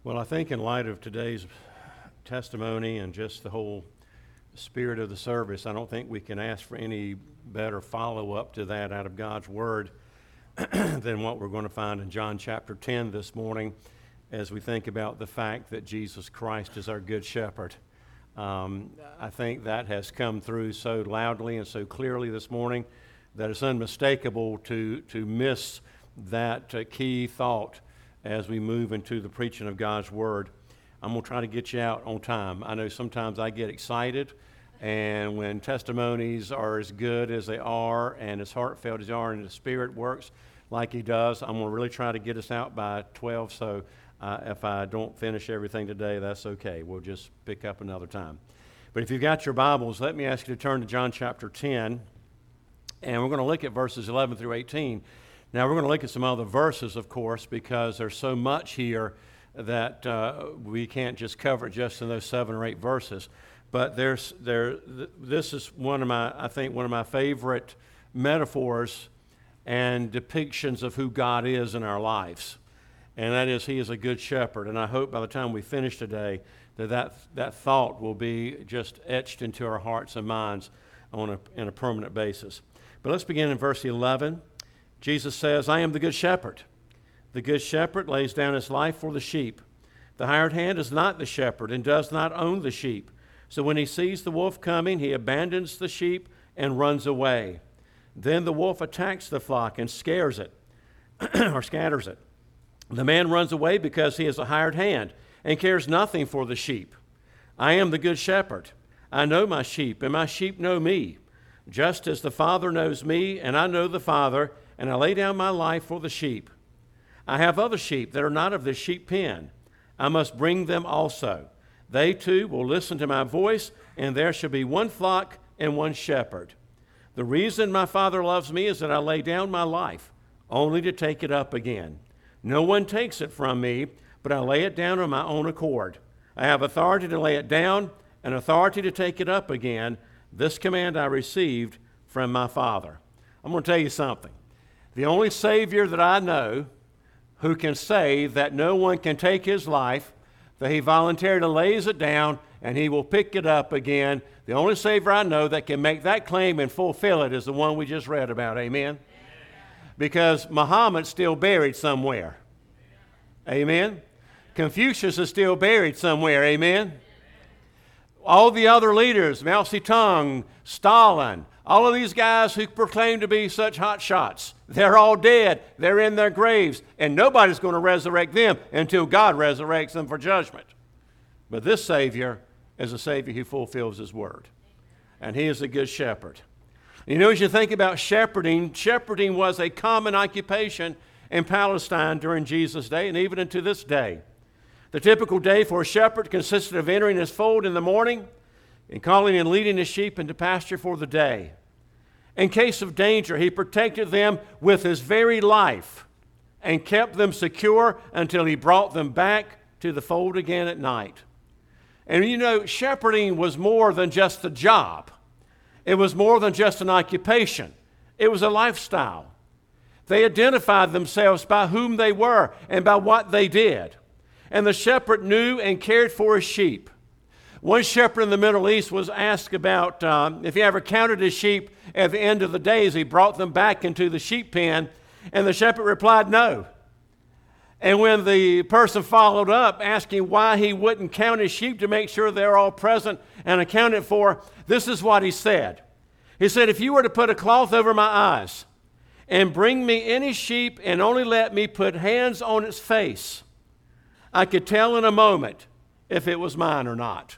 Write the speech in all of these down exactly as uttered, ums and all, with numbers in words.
Well, I think in light of today's testimony and just the whole spirit of the service, I don't think we can ask for any better follow-up to that out of God's Word than what we're going to find in John chapter ten this morning as we think about the fact that Jesus Christ is our Good Shepherd. Um, I think that has come through so loudly and so clearly this morning that it's unmistakable to, to miss that uh, key thought as we move into the preaching of God's Word. I'm going to try to get you out on time. I know sometimes I get excited, and when testimonies are as good as they are and as heartfelt as they are and the Spirit works like He does, I'm going to really try to get us out by twelve, so uh, if I don't finish everything today, that's okay. We'll just pick up another time. But if you've got your Bibles, let me ask you to turn to John chapter ten, and we're going to look at verses eleven through eighteen. Now, we're going to look at some other verses, of course, because there's so much here that uh, we can't just cover it just in those seven or eight verses. But there's there. Th- this is one of my, I think, one of my favorite metaphors and depictions of who God is in our lives, and that is He is a good shepherd. And I hope by the time we finish today that that, that thought will be just etched into our hearts and minds on a, on a permanent basis. But let's begin in verse eleven. Jesus says, I am the good shepherd. The good shepherd lays down his life for the sheep. The hired hand is not the shepherd and does not own the sheep. So when he sees the wolf coming, he abandons the sheep and runs away. Then the wolf attacks the flock and scares it or scatters it. The man runs away because he is a hired hand and cares nothing for the sheep. I am the good shepherd. I know my sheep, and my sheep know me. Just as the Father knows me, and I know the Father, and I lay down my life for the sheep. I have other sheep that are not of this sheep pen. I must bring them also. They too will listen to my voice, and there shall be one flock and one shepherd. The reason my Father loves me is that I lay down my life, only to take it up again. No one takes it from me, but I lay it down on my own accord. I have authority to lay it down and authority to take it up again. This command I received from my Father. I'm going to tell you something. The only Savior that I know who can say that no one can take his life, that He voluntarily lays it down and He will pick it up again, the only Savior I know that can make that claim and fulfill it is the one we just read about. Amen? Amen. Because Muhammad's still buried somewhere. Amen? Confucius is still buried somewhere. Amen? All the other leaders, Mao Zedong, Stalin, all of these guys who proclaim to be such hot shots, they're all dead. They're in their graves, and nobody's going to resurrect them until God resurrects them for judgment. But this Savior is a Savior who fulfills His word, and He is a good shepherd. You know, as you think about shepherding, shepherding was a common occupation in Palestine during Jesus' day and even into this day. The typical day for a shepherd consisted of entering his fold in the morning and calling and leading his sheep into pasture for the day. In case of danger, he protected them with his very life and kept them secure until he brought them back to the fold again at night. And you know, shepherding was more than just a job. It was more than just an occupation. It was a lifestyle. They identified themselves by whom they were and by what they did. And the shepherd knew and cared for his sheep. One shepherd in the Middle East was asked about um, if he ever counted his sheep at the end of the day as he brought them back into the sheep pen, and the shepherd replied no. And when the person followed up asking why he wouldn't count his sheep to make sure they're all present and accounted for, this is what he said. He said, if you were to put a cloth over my eyes and bring me any sheep and only let me put hands on its face, I could tell in a moment if it was mine or not.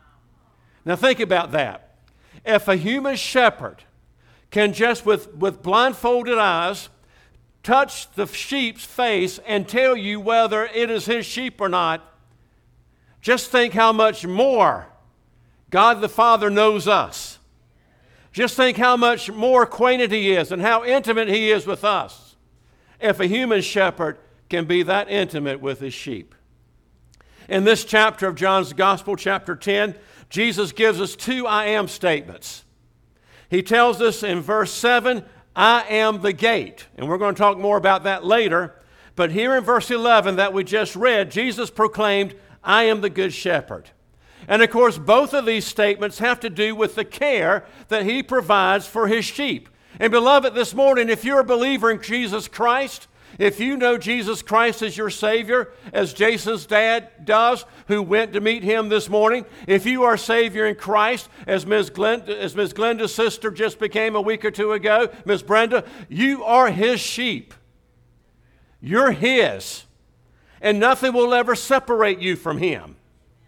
Now think about that. If a human shepherd can just with, with blindfolded eyes touch the sheep's face and tell you whether it is his sheep or not, just think how much more God the Father knows us. Just think how much more acquainted He is and how intimate He is with us. If a human shepherd can be that intimate with his sheep. In this chapter of John's Gospel, chapter ten, Jesus gives us two I am statements. He tells us in verse seven, I am the gate. And we're going to talk more about that later. But here in verse eleven that we just read, Jesus proclaimed, I am the good shepherd. And of course, both of these statements have to do with the care that he provides for his sheep. And beloved, this morning, if you're a believer in Jesus Christ, if you know Jesus Christ as your Savior, as Jason's dad does, who went to meet him this morning, if you are Savior in Christ, as Miz Glenda, as Miz Glenda's sister just became a week or two ago, Miz Brenda, you are his sheep. You're his. And nothing will ever separate you from him.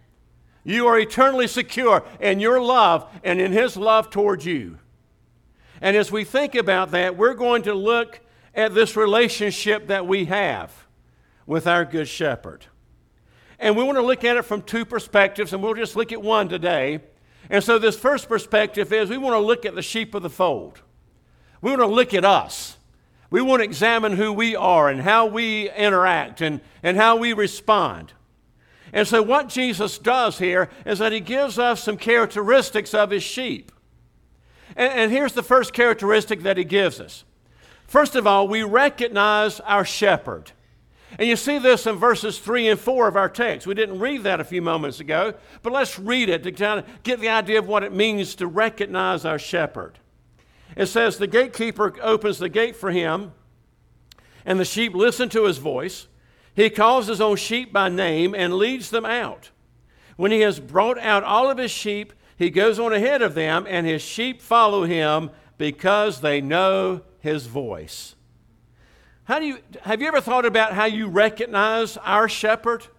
You are eternally secure in your love and in his love towards you. And as we think about that, we're going to look at this relationship that we have with our good shepherd. And we want to look at it from two perspectives, and we'll just look at one today. And so this first perspective is we want to look at the sheep of the fold. We want to look at us. We want to examine who we are and how we interact and, and how we respond. And so what Jesus does here is that he gives us some characteristics of his sheep. And, and here's the first characteristic that he gives us. First of all, we recognize our shepherd. And you see this in verses three and four of our text. We didn't read that a few moments ago, but let's read it to kind of get the idea of what it means to recognize our shepherd. It says, the gatekeeper opens the gate for him, and the sheep listen to his voice. He calls his own sheep by name and leads them out. When he has brought out all of his sheep, he goes on ahead of them, and his sheep follow him because they know his voice. How do you, have you ever thought about how you recognize our shepherd?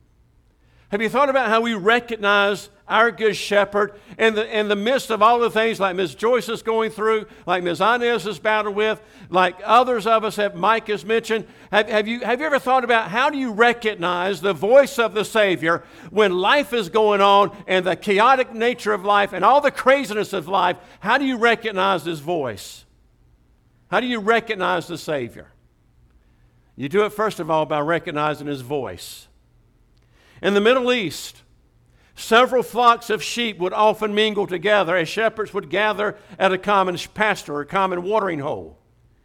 Have you thought about how we recognize our good shepherd in the, in the midst of all the things like Miz Joyce is going through, like Miz Inez has battled with, like others of us have, Mike has mentioned? Have, have, you, have you ever thought about how do you recognize the voice of the Savior when life is going on and the chaotic nature of life and all the craziness of life? How do you recognize his voice? How do you recognize the Savior? You do it, first of all, by recognizing his voice. In the Middle East, several flocks of sheep would often mingle together as shepherds would gather at a common pasture or a common watering hole.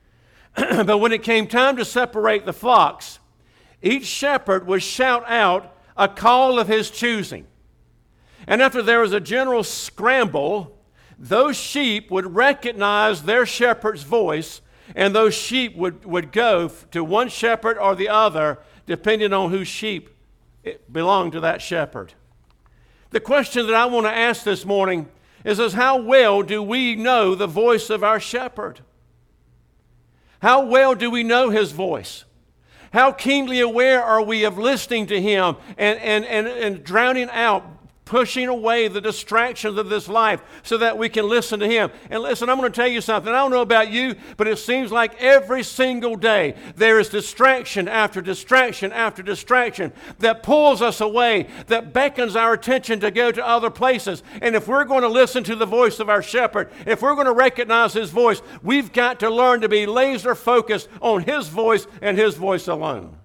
But when it came time to separate the flocks, each shepherd would shout out a call of his choosing. And after there was a general scramble, those sheep would recognize their shepherd's voice, and those sheep would, would go to one shepherd or the other, depending on whose sheep it belonged to that shepherd. The question that I want to ask this morning is, is how well do we know the voice of our shepherd? How well do we know his voice? How keenly aware are we of listening to him and, and, and, and drowning out, pushing away the distractions of this life so that we can listen to him? And listen, I'm going to tell you something. I don't know about you, but it seems like every single day there is distraction after distraction after distraction that pulls us away, that beckons our attention to go to other places. And if we're going to listen to the voice of our shepherd, if we're going to recognize his voice, we've got to learn to be laser focused on his voice and his voice alone.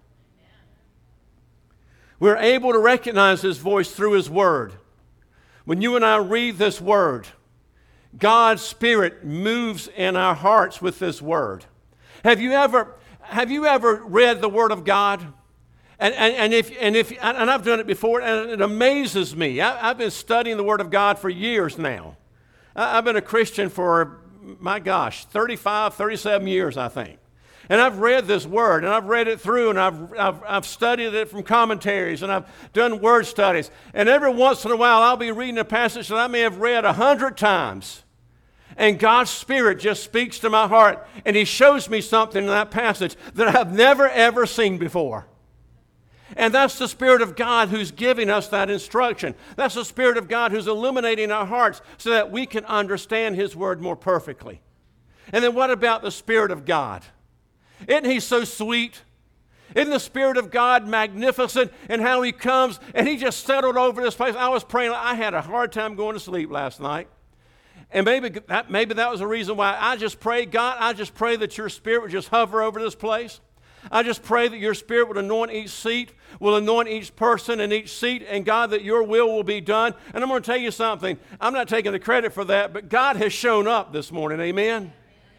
We're able to recognize his voice through his word. When you and I read this word, God's Spirit moves in our hearts with this word. Have you ever, have you ever read the Word of God? And, and, and, if, and, if, and I've done it before, and it amazes me. I, I've been studying the Word of God for years now. I, I've been a Christian for, my gosh, thirty-five, thirty-seven years, I think. And I've read this word, and I've read it through, and I've, I've, I've studied it from commentaries, and I've done word studies. And every once in a while, I'll be reading a passage that I may have read a hundred times. And God's Spirit just speaks to my heart, and he shows me something in that passage that I've never, ever seen before. And that's the Spirit of God who's giving us that instruction. That's the Spirit of God who's illuminating our hearts so that we can understand his word more perfectly. And then what about the Spirit of God? Isn't he so sweet? Isn't the Spirit of God magnificent in how he comes and he just settled over this place? I was praying. I had a hard time going to sleep last night. And maybe that, maybe that was the reason why I just prayed, God, I just pray that your Spirit would just hover over this place. I just pray that your Spirit would anoint each seat, will anoint each person in each seat, and God, that your will will be done. And I'm going to tell you something. I'm not taking the credit for that, but God has shown up this morning. Amen?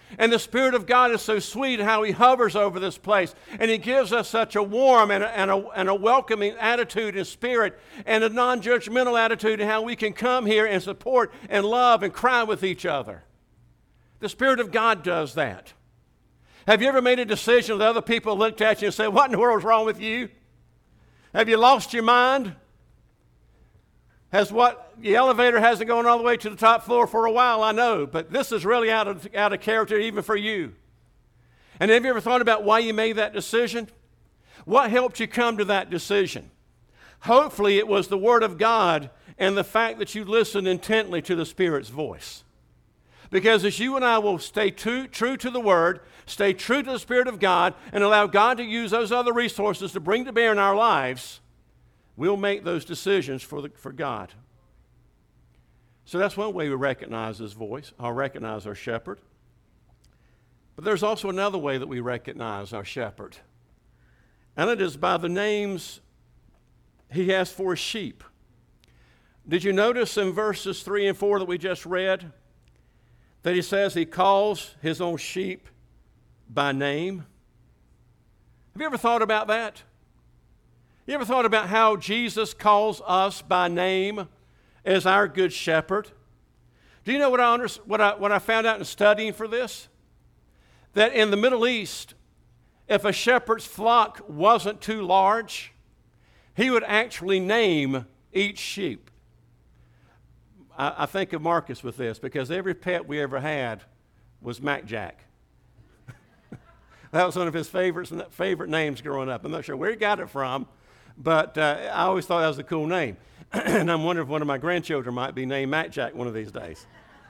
And the Spirit of God is so sweet how He hovers over this place. And He gives us such a warm and a, and a, and a welcoming attitude and spirit and a non-judgmental attitude in how we can come here and support and love and cry with each other. The Spirit of God does that. Have you ever made a decision that other people looked at you and said, what in the world is wrong with you? Have you lost your mind? Has what, the elevator hasn't gone all the way to the top floor for a while, I know, but this is really out of, out of character even for you. And have you ever thought about why you made that decision? What helped you come to that decision? Hopefully it was the Word of God and the fact that you listened intently to the Spirit's voice. Because as you and I will stay true, true to the Word, stay true to the Spirit of God, and allow God to use those other resources to bring to bear in our lives, we'll make those decisions for, the, for God. So that's one way we recognize His voice, or recognize our shepherd. But there's also another way that we recognize our shepherd. And it is by the names He has for His sheep. Did you notice in verses three and four that we just read that He says He calls His own sheep by name? Have you ever thought about that? You ever thought about how Jesus calls us by name as our good shepherd? Do you know what I, under, what I, what I found out in studying for this? That in the Middle East, if a shepherd's flock wasn't too large, he would actually name each sheep. I, I think of Marcus with this because every pet we ever had was Mac Jack. That was one of his favorites, favorite names growing up. I'm not sure where he got it from. But uh, I always thought that was a cool name. And I'm wondering if one of my grandchildren might be named Matt Jack one of these days.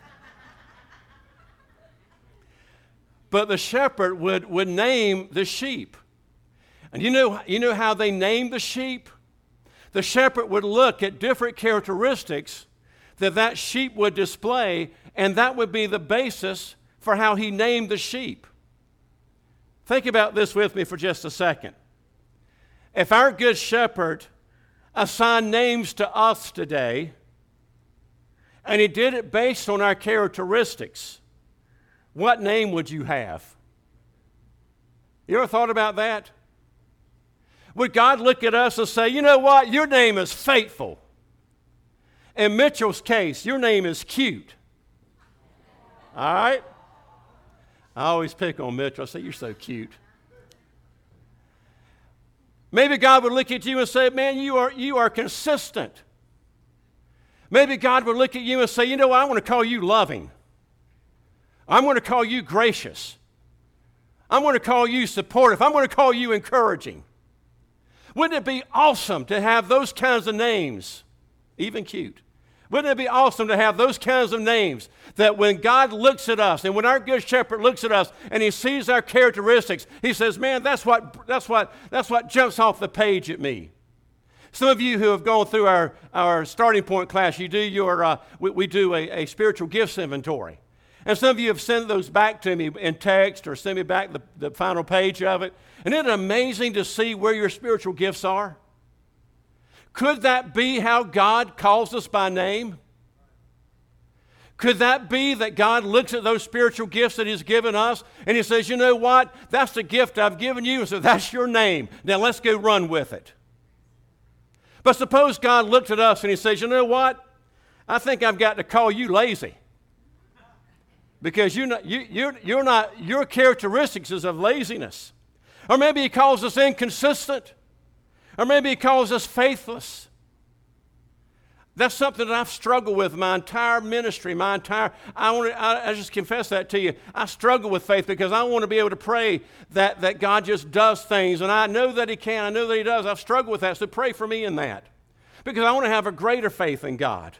But the shepherd would, would name the sheep. And you know, you know how they named the sheep? The shepherd would look at different characteristics that that sheep would display, and that would be the basis for how he named the sheep. Think about this with me for just a second. If our good shepherd assigned names to us today, and he did it based on our characteristics, what name would you have? You ever thought about that? Would God look at us and say, you know what, your name is Faithful. In Mitchell's case, your name is Cute. All right? I always pick on Mitchell. I say, you're so cute. Maybe God would look at you and say, man, you are, you are consistent. Maybe God would look at you and say, you know what, I want to call you loving. I'm going to call you gracious. I'm going to call you supportive. I'm going to call you encouraging. Wouldn't it be awesome to have those kinds of names, even Cute? Wouldn't it be awesome to have those kinds of names that when God looks at us and when our good shepherd looks at us and he sees our characteristics, he says, man, that's what, that's what, that's what jumps off the page at me. Some of you who have gone through our, our starting point class, you do your, uh, we, we do a, a spiritual gifts inventory. And some of you have sent those back to me in text or sent me back the, the final page of it. And isn't it amazing to see where your spiritual gifts are? Could that be how God calls us by name? Could that be that God looks at those spiritual gifts that He's given us and He says, you know what? That's the gift I've given you, so that's your name. Now let's go run with it. But suppose God looked at us and He says, you know what? I think I've got to call you lazy. Because you're not, you, you're, you're not, your characteristics is of laziness. Or maybe He calls us inconsistent. Or maybe He calls us faithless. That's something that I've struggled with my entire ministry, my entire, I want to, I, I just confess that to you. I struggle with faith because I want to be able to pray that, that God just does things, and I know that He can, I know that He does. I've struggled with that, so pray for me in that. Because I want to have a greater faith in God.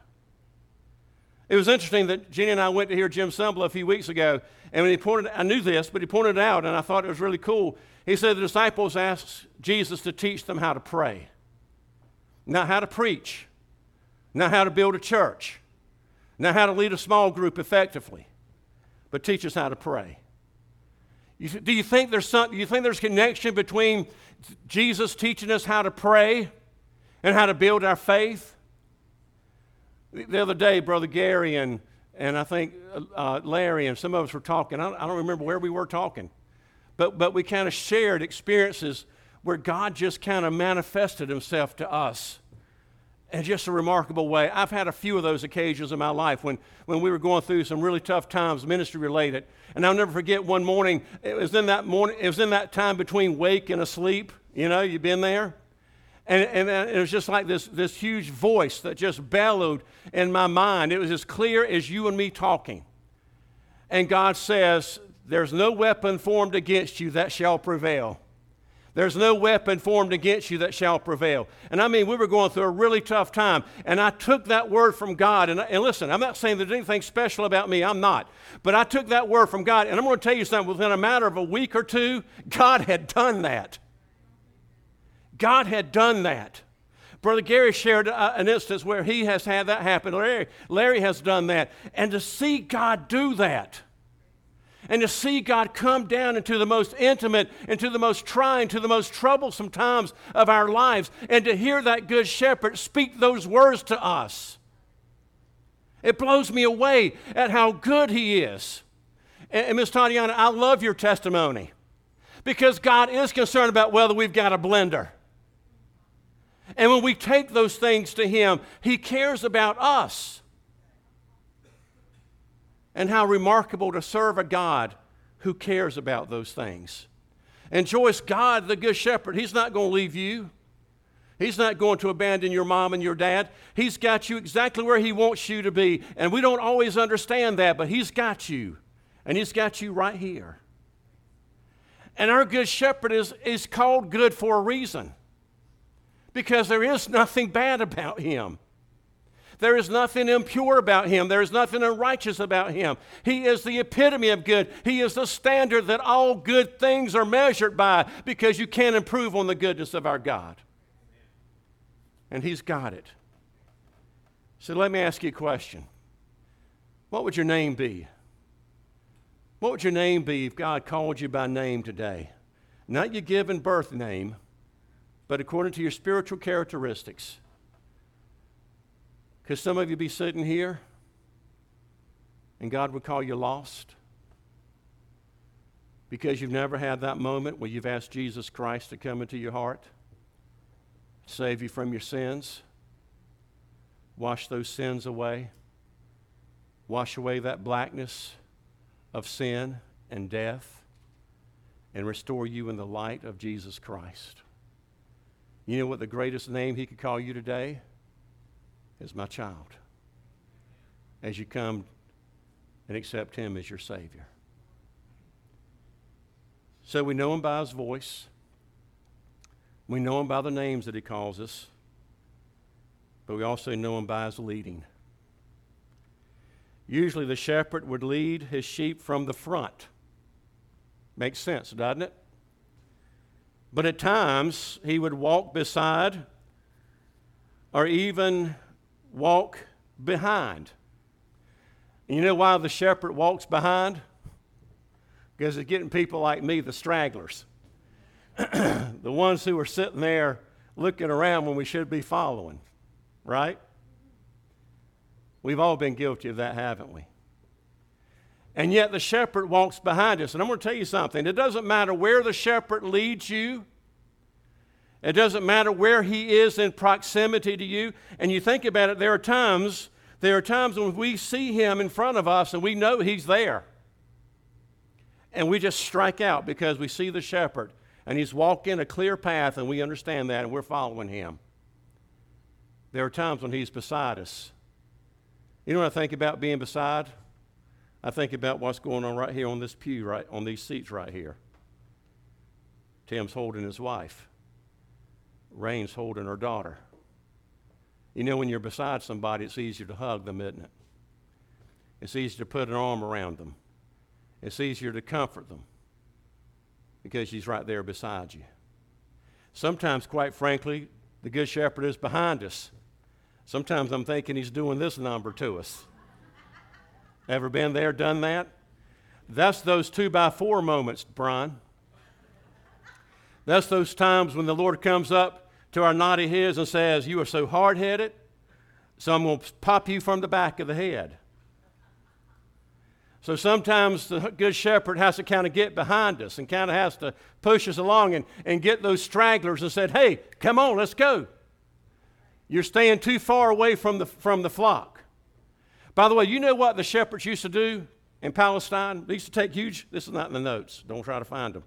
It was interesting that Jenny and I went to hear Jim Sumble a few weeks ago, and when he pointed, I knew this, but he pointed it out, and I thought it was really cool. He said the disciples asked Jesus to teach them how to pray, not how to preach, not how to build a church, not how to lead a small group effectively, but teach us how to pray. You, do you think there's some, do you think there's a connection between Jesus teaching us how to pray and how to build our faith? The other day, Brother Gary and And I think uh, Larry and some of us were talking. I don't, I don't remember where we were talking. But, but we kind of shared experiences where God just kind of manifested himself to us in just a remarkable way. I've had a few of those occasions in my life when, when we were going through some really tough times, ministry related. And I'll never forget one morning, it was in that morning, it was in that time between wake and asleep. You know, you've been there? And, and it was just like this, this huge voice that just bellowed in my mind. It was as clear as you and me talking. And God says, there's no weapon formed against you that shall prevail. There's no weapon formed against you that shall prevail. And I mean, we were going through a really tough time. And I took that word from God. And, and listen, I'm not saying there's anything special about me. I'm not. But I took that word from God. And I'm going to tell you something. Within a matter of a week or two, God had done that. God had done that. Brother Gary shared uh, an instance where he has had that happen. Larry, Larry has done that. And to see God do that, and to see God come down into the most intimate, into the most trying, to the most troublesome times of our lives, and to hear that good shepherd speak those words to us, it blows me away at how good he is. And, and Miss Tatiana, I love your testimony, because God is concerned about whether we've got a blender. And when we take those things to him, he cares about us. And how remarkable to serve a God who cares about those things. And Joyce, God, the good shepherd, he's not going to leave you. He's not going to abandon your mom and your dad. He's got you exactly where he wants you to be. And we don't always understand that, but he's got you. And he's got you right here. And our good shepherd is, is called good for a reason. Because there is nothing bad about him. There is nothing impure about him. There is nothing unrighteous about him. He is the epitome of good. He is the standard that all good things are measured by, because you can't improve on the goodness of our God. And he's got it. So let me ask you a question. What would your name be? What would your name be if God called you by name today? Not your given birth name, but according to your spiritual characteristics. Could some of you be sitting here and God would call you lost because you've never had that moment where you've asked Jesus Christ to come into your heart, save you from your sins, wash those sins away, wash away that blackness of sin and death, and restore you in the light of Jesus Christ? You know what the greatest name he could call you today is? My child. As you come and accept him as your Savior. So we know him by his voice. We know him by the names that he calls us. But we also know him by his leading. Usually the shepherd would lead his sheep from the front. Makes sense, doesn't it? But at times, he would walk beside or even walk behind. And you know why the shepherd walks behind? Because it's getting people like me, the stragglers. The ones who are sitting there looking around when we should be following, right? We've all been guilty of that, haven't we? And yet the shepherd walks behind us. And I'm going to tell you something. It doesn't matter where the shepherd leads you. It doesn't matter where he is in proximity to you. And you think about it, there are times, there are times when we see him in front of us and we know he's there. And we just strike out because we see the shepherd and he's walking a clear path and we understand that and we're following him. There are times when he's beside us. You know what I think about being beside? I think about what's going on right here on this pew, right on these seats right here. Tim's holding his wife. Rain's holding her daughter. You know, when you're beside somebody, it's easier to hug them, isn't it? It's easier to put an arm around them. It's easier to comfort them because she's right there beside you. Sometimes, quite frankly, the Good Shepherd is behind us. Sometimes I'm thinking he's doing this number to us. Ever been there, done that? That's those two by four moments, Brian. That's those times when the Lord comes up to our naughty heads and says, you are so hard-headed, so I'm going to pop you from the back of the head. So sometimes the good shepherd has to kind of get behind us and kind of has to push us along and, and get those stragglers and said, hey, come on, let's go. You're staying too far away from the, from the flock. By the way, you know what the shepherds used to do in Palestine? They used to take huge, this is not in the notes, don't try to find them.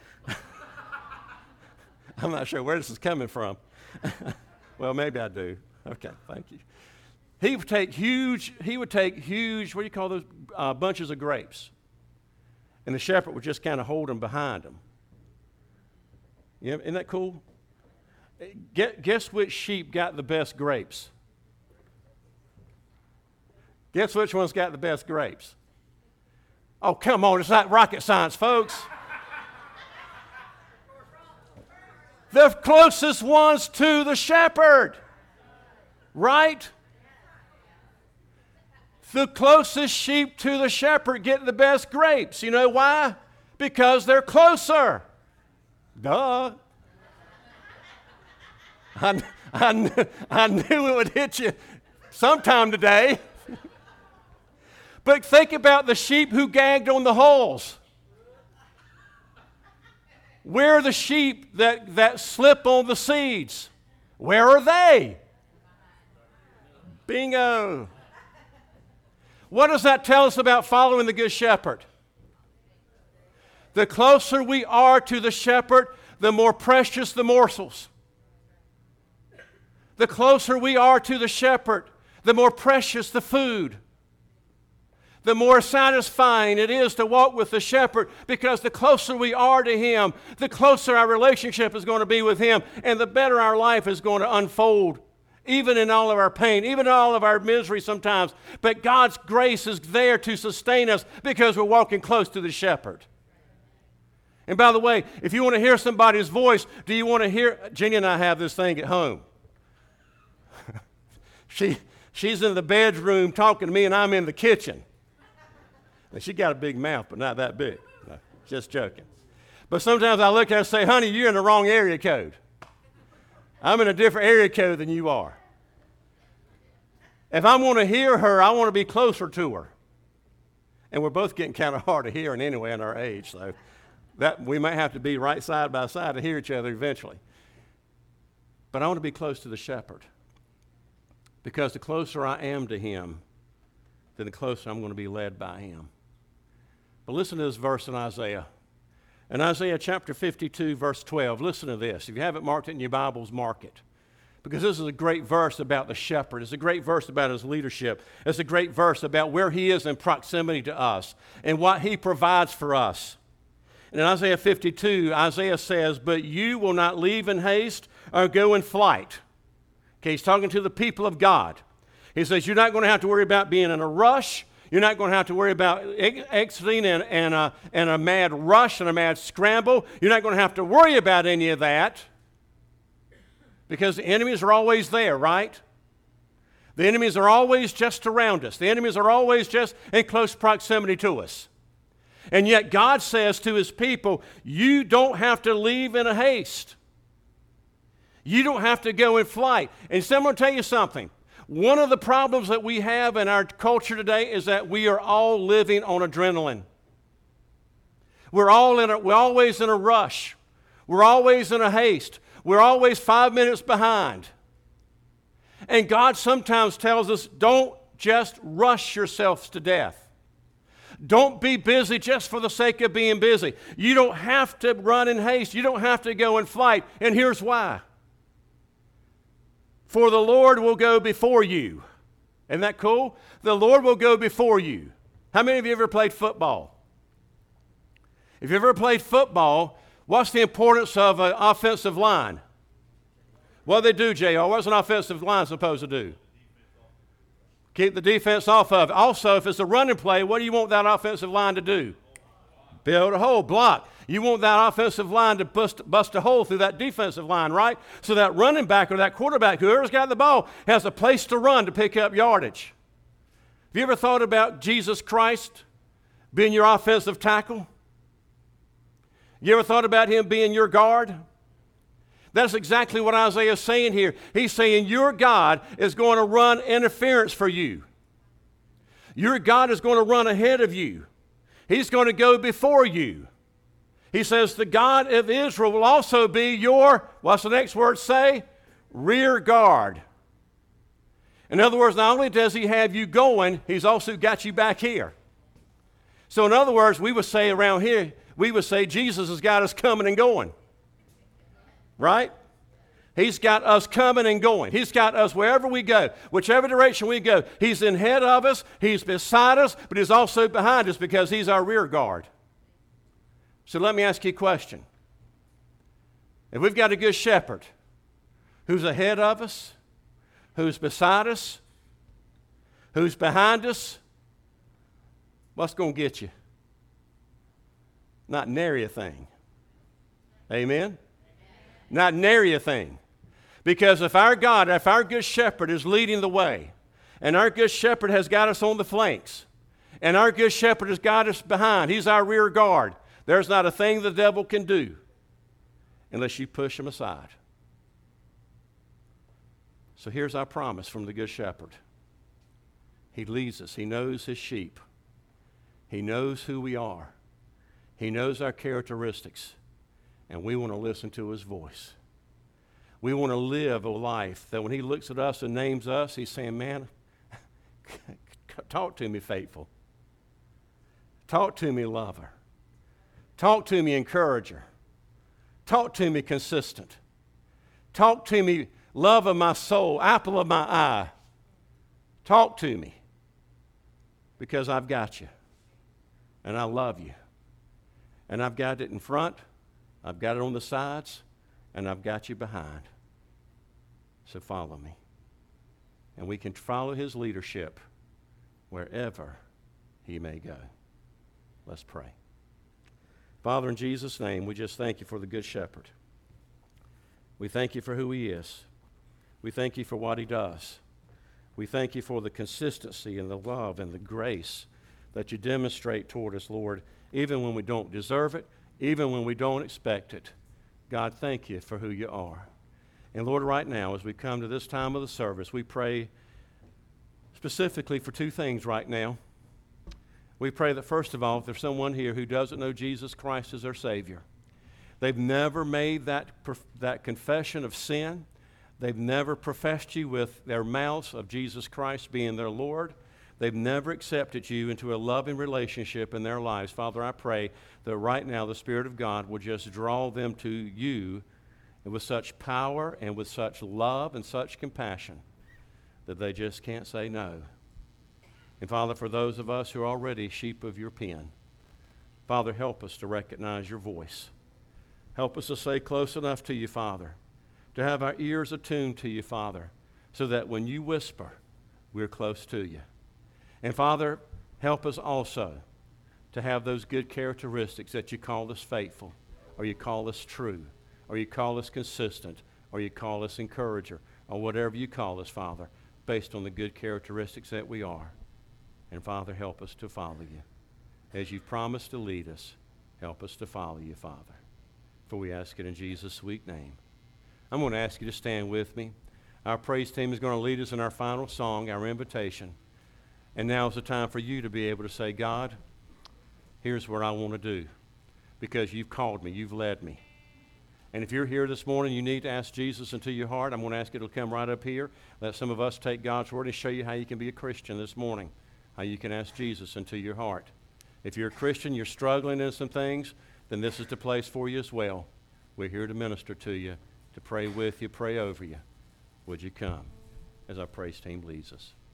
I'm not sure where this is coming from. Well, maybe I do. Okay, thank you. He would take huge, he would take huge, what do you call those, uh, bunches of grapes. And the shepherd would just kind of hold them behind him. Yeah, isn't that cool? Guess which sheep got the best grapes? Guess which one's got the best grapes? Oh, come on, it's not rocket science, folks. The closest ones to the shepherd, right? The closest sheep to the shepherd get the best grapes. You know why? Because they're closer. Duh. I, I, knew, I knew it would hit you sometime today. But think about the sheep who gagged on the hulls. Where are the sheep that, that slip on the seeds? Where are they? Bingo. What does that tell us about following the Good Shepherd? The closer we are to the shepherd, the more precious the morsels. The closer we are to the shepherd, the more precious the food. The more satisfying it is to walk with the shepherd, because the closer we are to him, the closer our relationship is going to be with him, and the better our life is going to unfold, even in all of our pain, even in all of our misery sometimes. But God's grace is there to sustain us because we're walking close to the shepherd. And by the way, if you want to hear somebody's voice, do you want to hear? Jenny and I have this thing at home. she, she's in the bedroom talking to me, and I'm in the kitchen. And she got a big mouth, but not that big. No, just joking. But sometimes I look at her and say, honey, you're in the wrong area code. I'm in a different area code than you are. If I want to hear her, I want to be closer to her. And we're both getting kind of hard of hearing anyway in our age, so that we might have to be right side by side to hear each other eventually. But I want to be close to the shepherd, because the closer I am to him, then the closer I'm going to be led by him. But listen to this verse in Isaiah. In Isaiah chapter fifty-two, verse twelve, listen to this. If you haven't marked it in your Bibles, mark it. Because this is a great verse about the shepherd. It's a great verse about his leadership. It's a great verse about where he is in proximity to us and what he provides for us. And in Isaiah fifty-two, Isaiah says, but you will not leave in haste or go in flight. Okay, he's talking to the people of God. He says, you're not going to have to worry about being in a rush. You're not going to have to worry about exiting in, in, a, in a mad rush and a mad scramble. You're not going to have to worry about any of that, because the enemies are always there, right? The enemies are always just around us. The enemies are always just in close proximity to us. And yet God says to his people, you don't have to leave in a haste. You don't have to go in flight. And so I'm going to tell you something. One of the problems that we have in our culture today is that we are all living on adrenaline. We're all in a, we're always in a rush. We're always in a haste. We're always five minutes behind. And God sometimes tells us, don't just rush yourselves to death. Don't be busy just for the sake of being busy. You don't have to run in haste. You don't have to go in flight. And here's why. For the Lord will go before you. Isn't that cool? The Lord will go before you. How many of you ever played football? If you ever played football, what's the importance of an offensive line? What do they do, J R? What's an offensive line supposed to do? Keep the defense off of it. Also, if it's a running play, what do you want that offensive line to do? Build a hole, block. You want that offensive line to bust, bust a hole through that defensive line, right? So that running back or that quarterback, whoever's got the ball, has a place to run to pick up yardage. Have you ever thought about Jesus Christ being your offensive tackle? You ever thought about him being your guard? That's exactly what Isaiah is saying here. He's saying your God is going to run interference for you. Your God is going to run ahead of you. He's going to go before you. He says the God of Israel will also be your, what's the next word say? Rear guard. In other words, not only does he have you going, he's also got you back here. So in other words, we would say around here, we would say Jesus has got us coming and going. Right? He's got us coming and going. He's got us wherever we go, whichever direction we go. He's in head of us, he's beside us, but he's also behind us because he's our rear guard. So let me ask you a question. If we've got a good shepherd who's ahead of us, who's beside us, who's behind us, what's going to get you? Not nary a thing. Amen? Amen? Not nary a thing. Because if our God, if our good shepherd is leading the way, and our good shepherd has got us on the flanks, and our good shepherd has got us behind, he's our rear guard, there's not a thing the devil can do unless you push him aside. So here's our promise from the Good Shepherd. He leads us. He knows his sheep. He knows who we are. He knows our characteristics. And we want to listen to his voice. We want to live a life that when he looks at us and names us, he's saying, man, talk to me, faithful. Talk to me, lover. Talk to me, encourager. Talk to me, consistent. Talk to me, love of my soul, apple of my eye. Talk to me because I've got you and I love you. And I've got it in front, I've got it on the sides, and I've got you behind. So follow me. And we can follow his leadership wherever he may go. Let's pray. Father, in Jesus' name, we just thank you for the Good Shepherd. We thank you for who he is. We thank you for what he does. We thank you for the consistency and the love and the grace that you demonstrate toward us, Lord, even when we don't deserve it, even when we don't expect it. God, thank you for who you are. And Lord, right now, as we come to this time of the service, we pray specifically for two things right now. We pray that, first of all, if there's someone here who doesn't know Jesus Christ as their Savior, they've never made that, that confession of sin, they've never professed you with their mouths of Jesus Christ being their Lord, they've never accepted you into a loving relationship in their lives. Father, I pray that right now the Spirit of God will just draw them to you with such power and with such love and such compassion that they just can't say no. And Father, for those of us who are already sheep of your pen, Father, help us to recognize your voice. Help us to stay close enough to you, Father, to have our ears attuned to you, Father, so that when you whisper, we're close to you. And Father, help us also to have those good characteristics that you call us faithful, or you call us true, or you call us consistent, or you call us encourager, or whatever you call us, Father, based on the good characteristics that we are. And Father, help us to follow you. As you've promised to lead us, help us to follow you, Father. For we ask it in Jesus' sweet name. I'm going to ask you to stand with me. Our praise team is going to lead us in our final song, our invitation. And now is the time for you to be able to say, God, here's what I want to do, because you've called me, you've led me. And if you're here this morning, you need to ask Jesus into your heart. I'm going to ask you to come right up here. Let some of us take God's word and show you how you can be a Christian this morning, how you can ask Jesus into your heart. If you're a Christian, you're struggling in some things, then this is the place for you as well. We're here to minister to you, to pray with you, pray over you. Would you come as our praise team leads us?